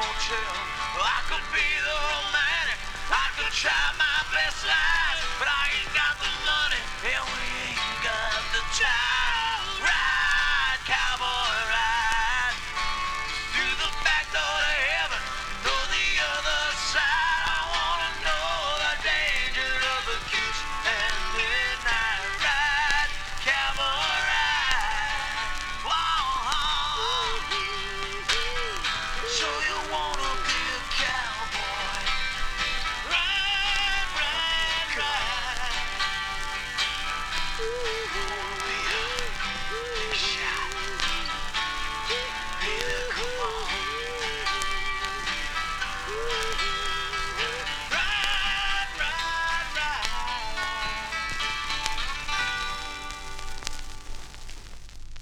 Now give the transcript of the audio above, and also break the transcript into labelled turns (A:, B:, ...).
A: hotel. I could be the romantic, I could try my best lies, but I ain't got the money and we ain't got the time. Right.